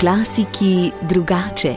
klasiki drugače.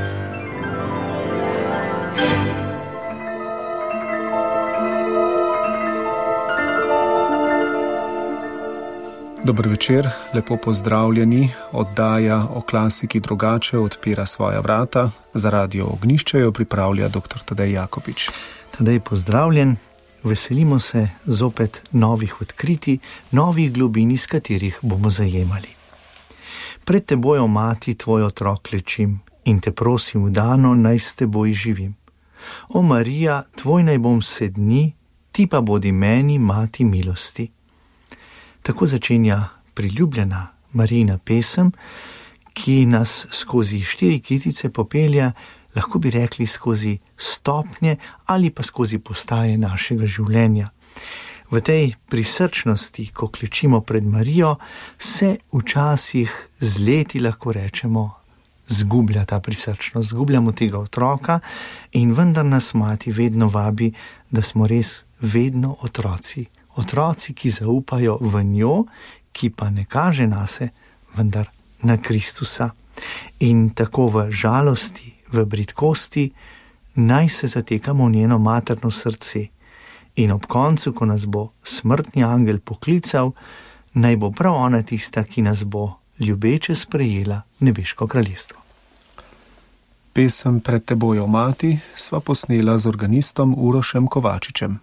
Dober večer, lepo pozdravljeni. Oddaja O klasiki drugače odpira svoja vrata. Za Radio Ognjišče jo pripravlja dr. Tadej Jakopič. Tadej, pozdravljen. Veselimo se zopet novih odkritij, novih globin, iz katerih bomo zajemali. Pred teboj, o mati, tvoj otrok klečim in te prosim vdano, naj s teboj živim. O Marija, tvoj naj bom vse dni, ti pa bodi meni mati milosti. Tako začenja priljubljena Marijina pesem, ki nas skozi 4 kitice popelja, lahko bi rekli skozi stopnje ali pa skozi postaje našega življenja. V tej prisrčnosti, ko klečimo pred Marijo, se včasih z leti, lahko rečemo, zgublja ta prisrčnost, zgubljamo tega otroka in vendar nas mati vedno vabi, da smo res vedno otroci. Otroci, ki zaupajo v njo, ki pa ne kaže nase, vendar na Kristusa. In tako v žalosti, v bridkosti, naj se zatekamo v njeno materno srce. In ob koncu, ko nas bo smrtni angel poklical, naj bo prav ona tista, ki nas bo ljubeče sprejela v nebeško kraljestvo. Pesem Pred teboj, o mati sva posnela z organistom Urošem Kovačičem.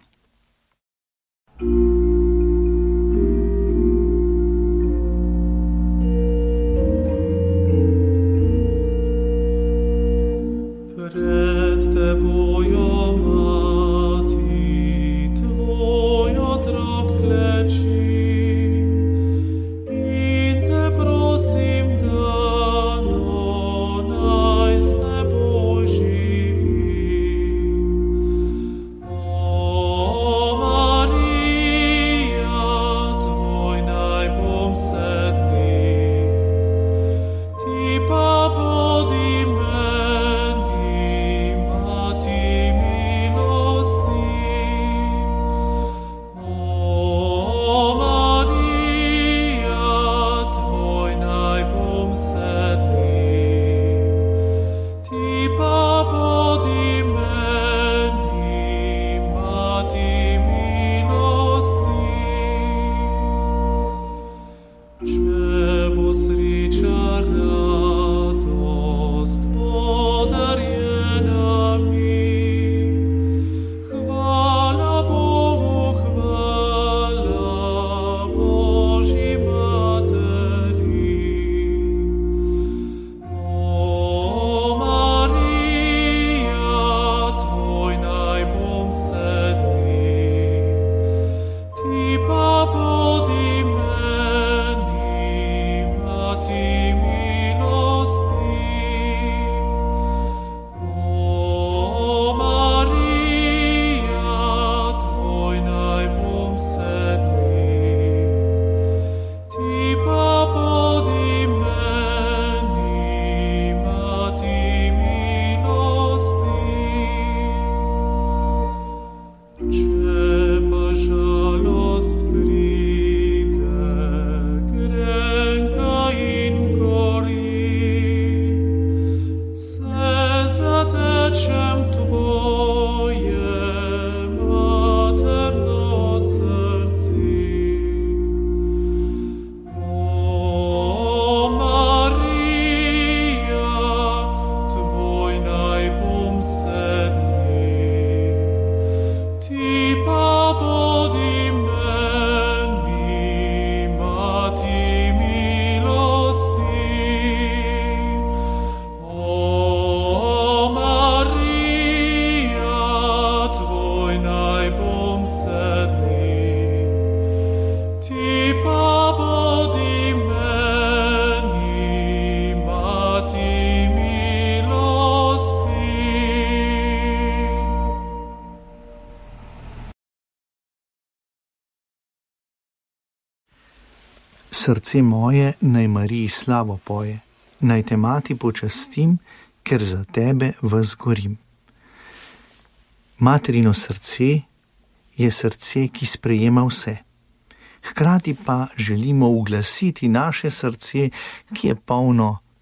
Srce moje naj Mariji slavo poje, naj te mati počastim, ker za tebe ves gorim. Materino srce je srce, ki sprejema vse. Hkrati pa želimo uglasiti naše srce, ki je polno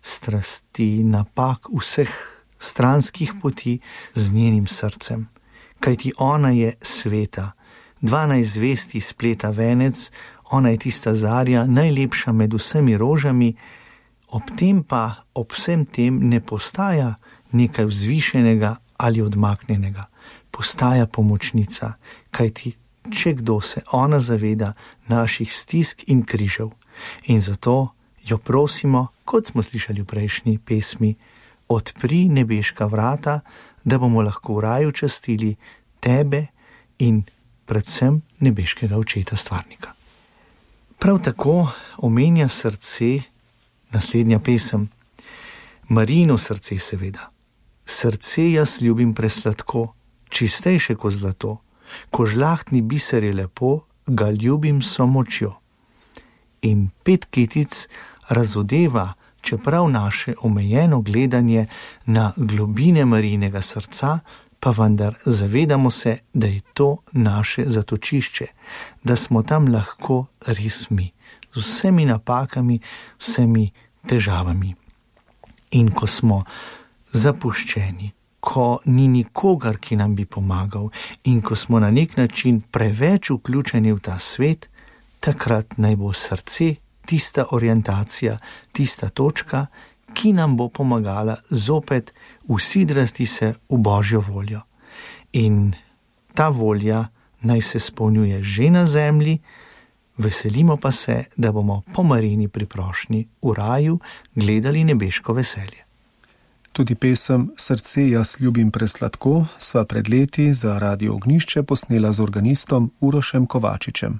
strasti, napak, vseh stranskih poti z njenim srcem. Kajti ona je sveta, 12 zvezd iz spleta venec, ona je tista zarja, najlepša med vsemi rožami, ob tem pa, ob vsem tem ne postaja nekaj vzvišenega ali odmaknjenega, postaja pomočnica, kajti če kdo se ona zaveda naših stisk in križev. In zato jo prosimo, kot smo slišali v prejšnji pesmi, odpri nebeška vrata, da bomo lahko v raju častili tebe in predvsem nebeškega očeta stvarnika. Prav tako omenja srce naslednja pesem. Marijino srce seveda. Srce jaz ljubim presladko, čistejše kot zlato, ko žlahtni biser je lepo, ga ljubim so močjo. In 5 kitic razodeva, čeprav naše omejeno gledanje na globine Marijinega srca, pa vendar zavedamo se, da je to naše zatočišče, da smo tam lahko res mi, z vsemi napakami, vsemi težavami. In ko smo zapuščeni, ko ni nikogar, ki nam bi pomagal, in ko smo na nek način preveč vključeni v ta svet, takrat naj bo srce tista orientacija, tista točka, ki nam bo pomagala zopet usidrati se v Božjo voljo. In ta volja naj se spolnjuje že na zemlji, veselimo pa se, da bomo po Marijini priprošnji v raju gledali nebeško veselje. Tudi pesem Srce jaz ljubim presladko sva pred leti za Radio Ognjišče posnela z organistom Urošem Kovačičem.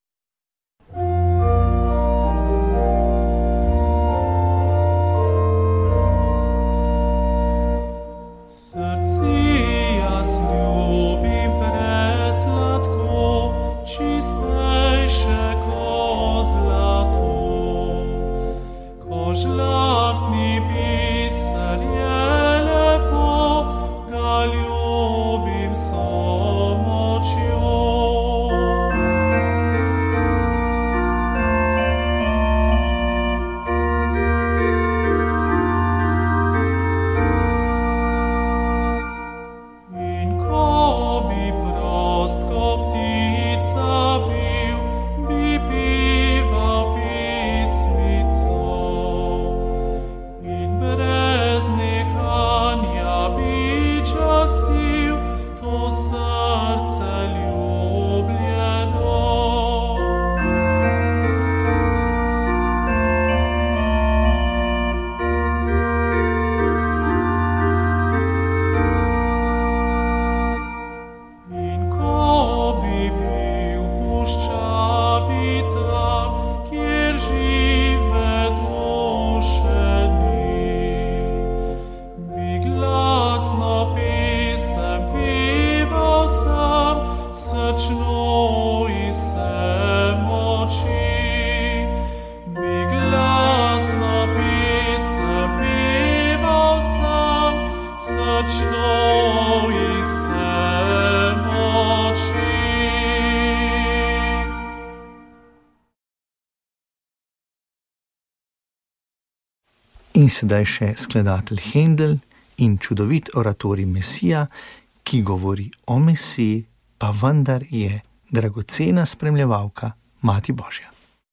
In sedaj še skladatelj Hendel in čudovit oratorij Mesija, ki govori o Mesiji, pa vendar je dragocena spremljevalka Mati Božja.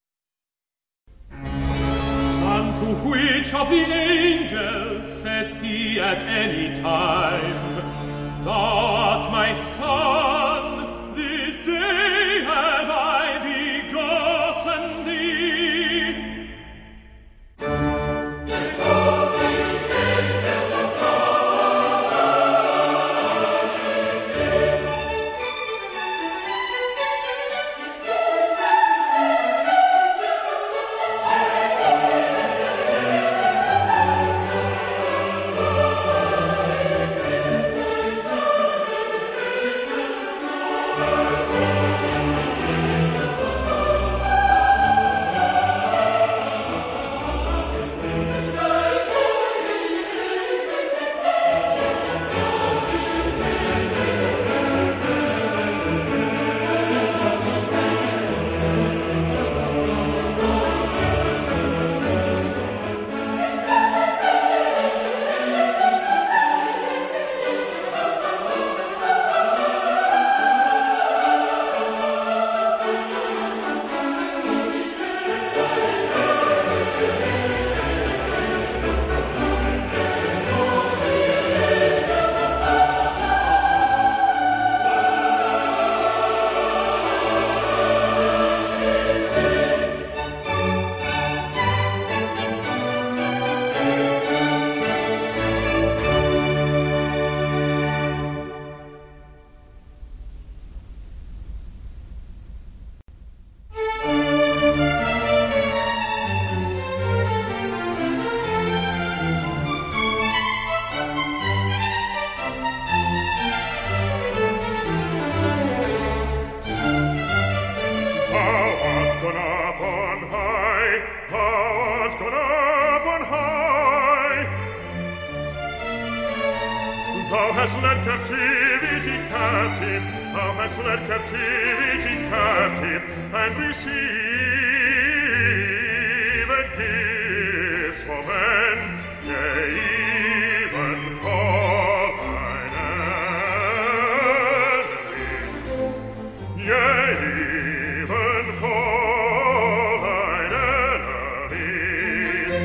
Unto which of the angels said he at any time, that my son, this day have I begotten thee? Thou hast led captivity captive, thou hast led captivity captive, and received gifts for men, yea, even for thine enemies, yea, even for thine enemies.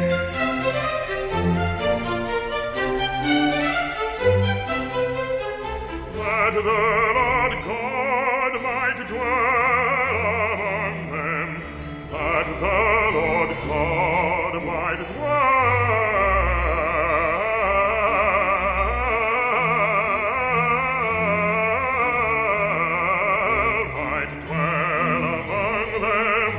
That the Lord God might dwell among them, that the Lord God might dwell among them.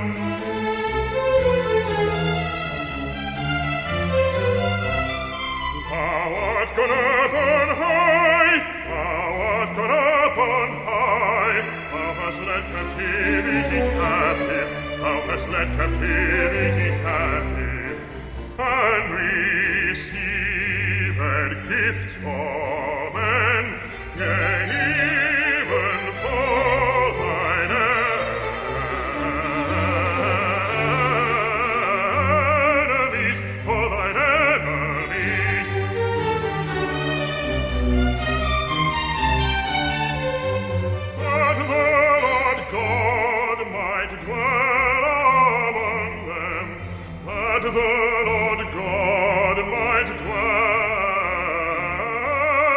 Thou art gone up on high, thou art gone up on high, thou hast led captivity captive, thou hast led captivity captive, and received gifts for men, yea, even for thine enemies, for thine enemies. That the Lord God might dwell among them, that the Lord God might dwell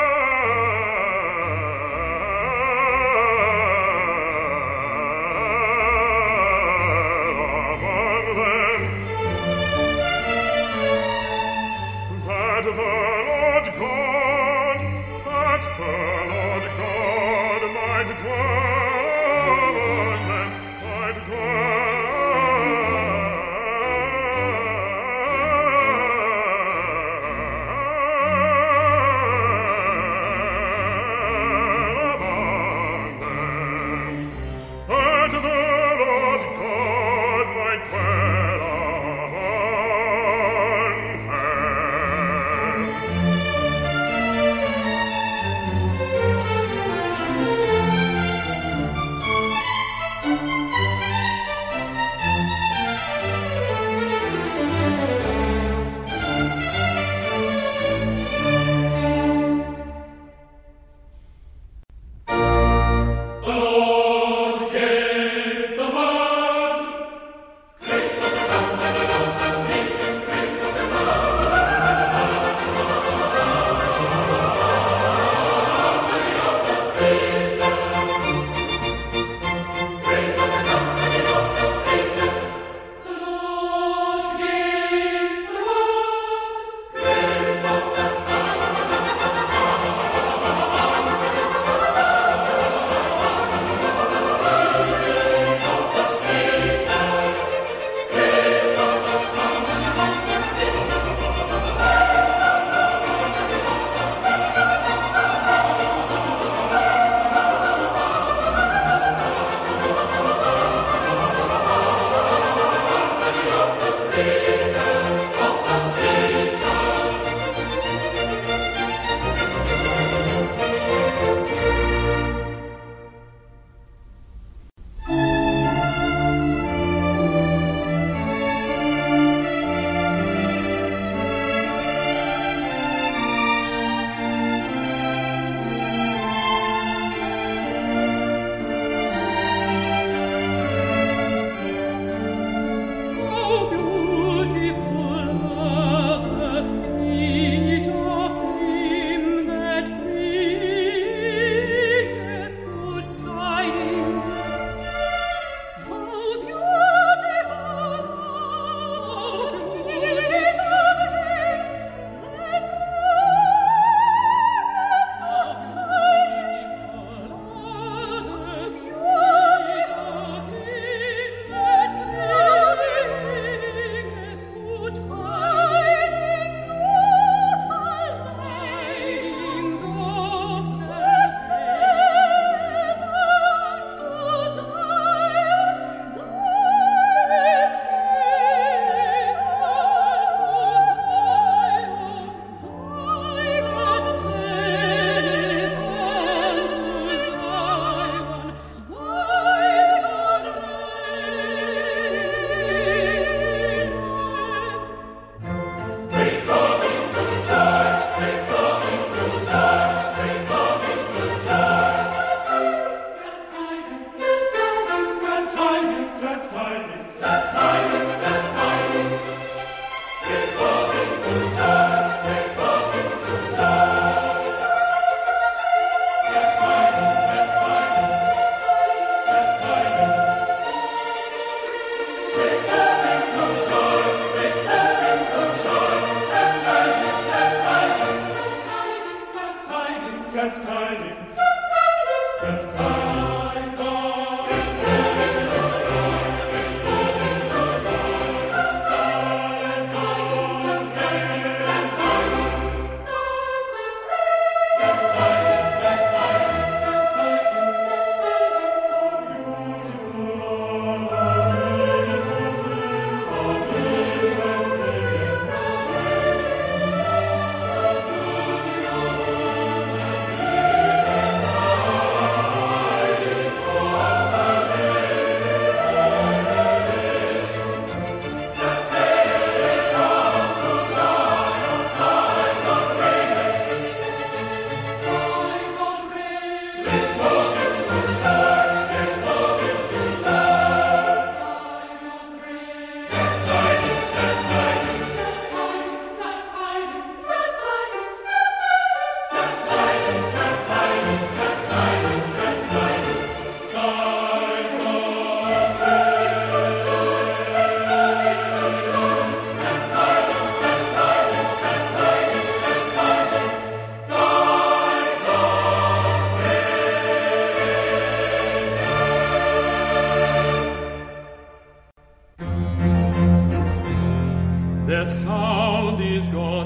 The sound is gone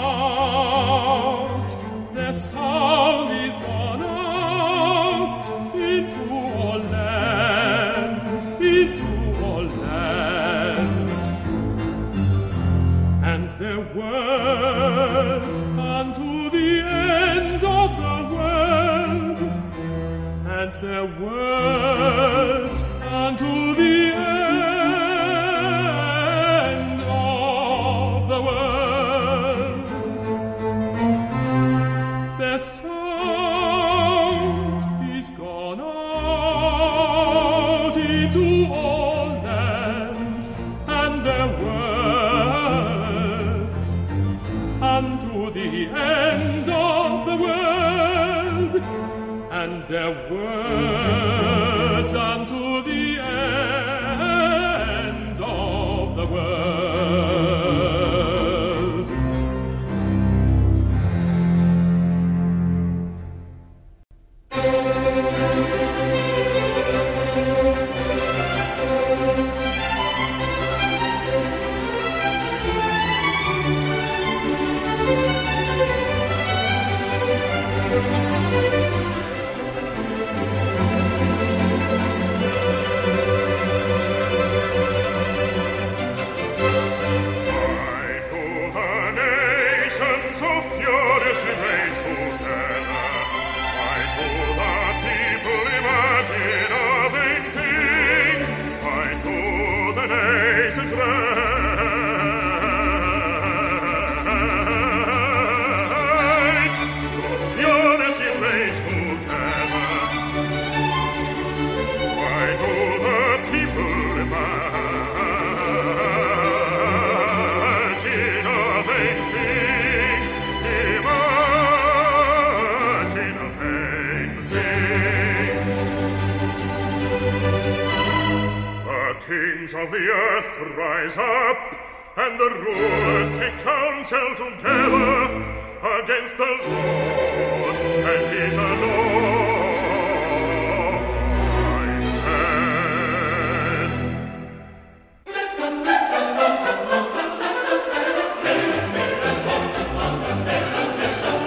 out, the sound is gone out into all lands, into all lands. And their words unto the ends of the world, and their words unto the ends. Their words unto the ends of the world. Of the earth rise up, and the rulers take counsel together against the Lord and his anointed. Let us make a song, let us make a song, let us make a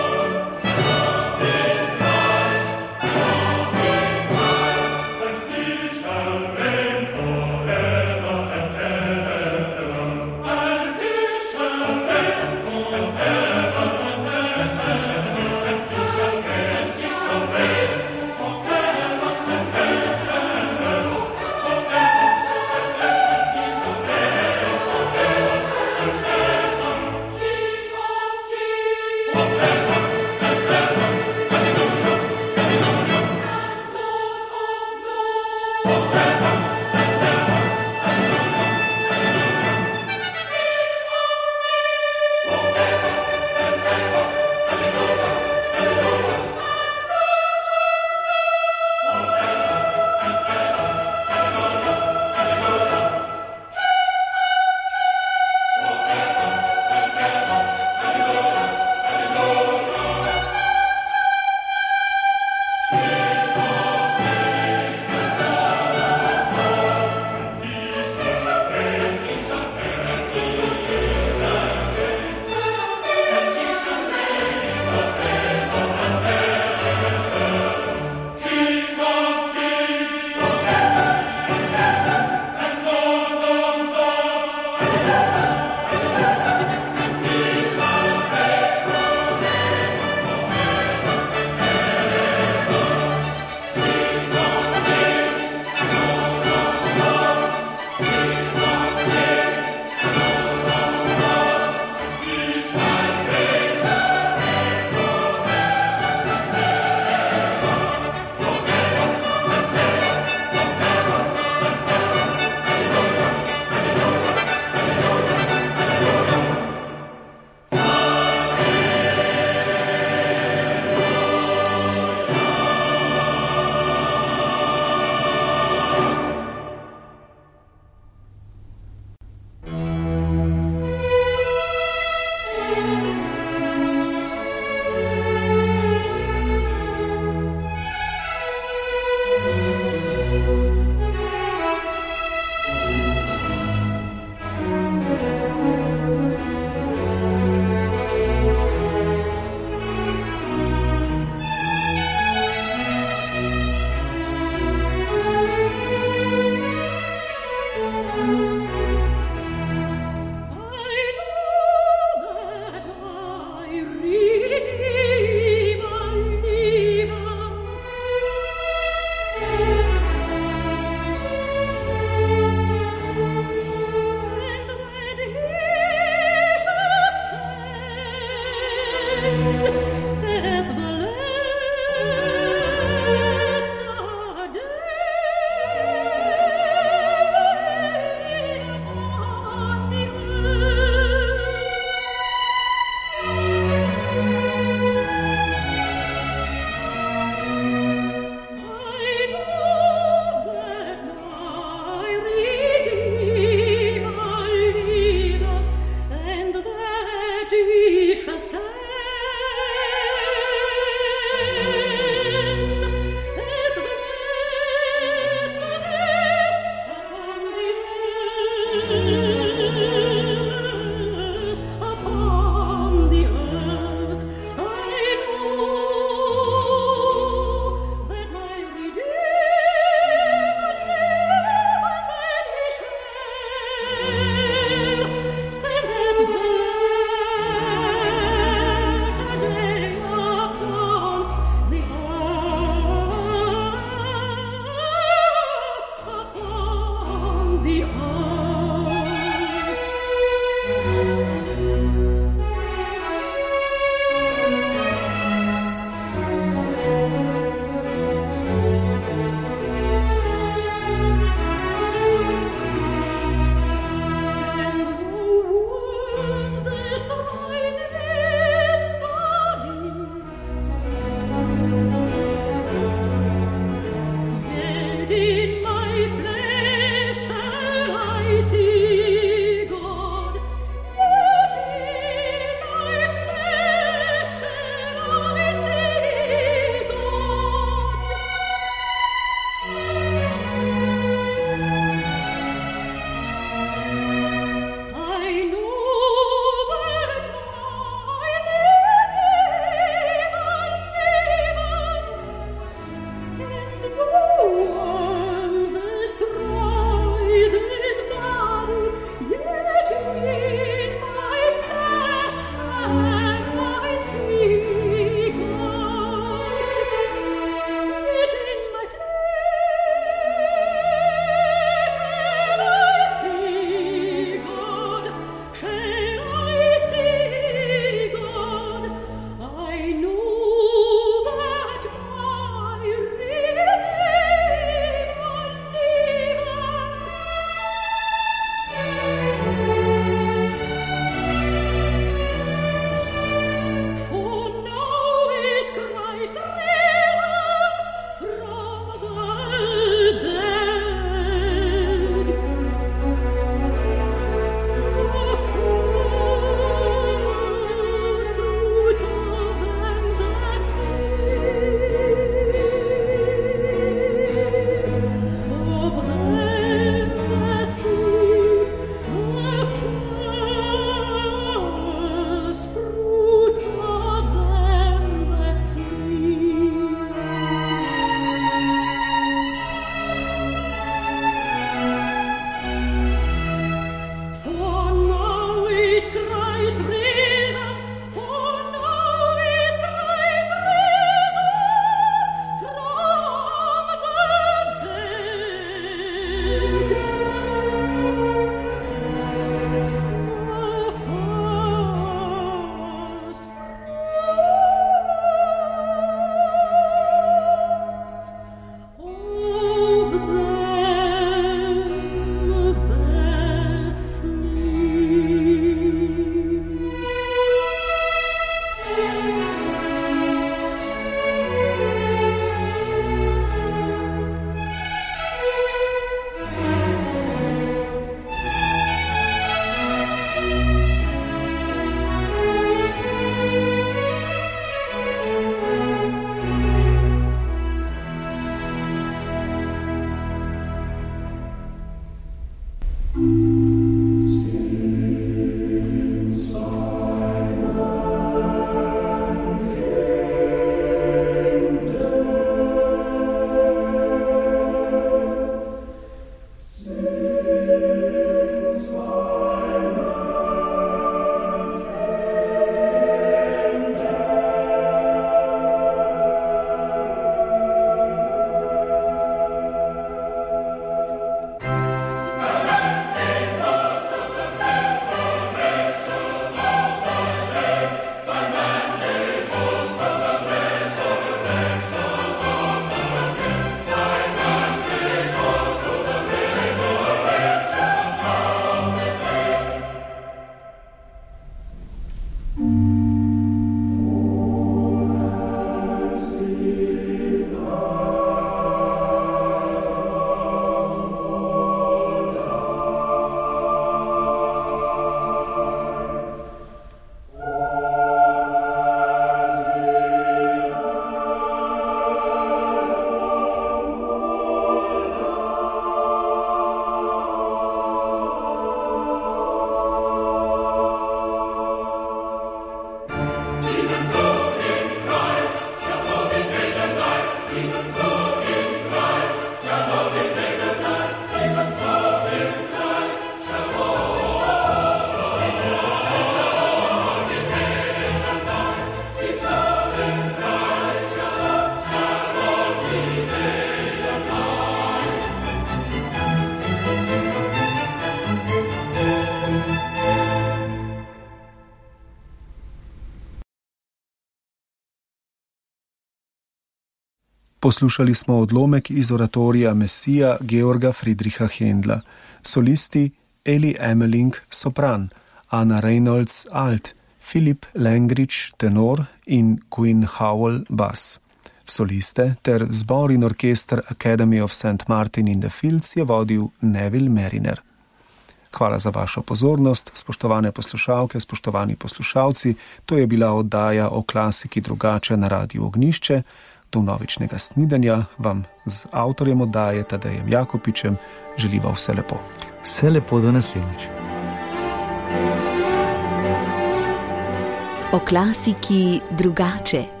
Poslušali smo odlomek iz oratorija Mesija Georga Friedricha Händla, solisti Eli Emmeling sopran, Anna Reynolds alt, Philip Langridge tenor in Quinn Howell bas. Soliste ter zbor in orkester Academy of St. Martin in the Fields je vodil Neville Mariner. Hvala za vašo pozornost, spoštovane poslušalke, spoštovani poslušalci. To je bila oddaja o klasiki drugače na Radiu Ognjišče. Do vnovičnega snidenja vam z avtorjem oddaje Tadejem Jakopičem želiva vse lepo. Vse lepo, do naslednjič. O klasiki drugače.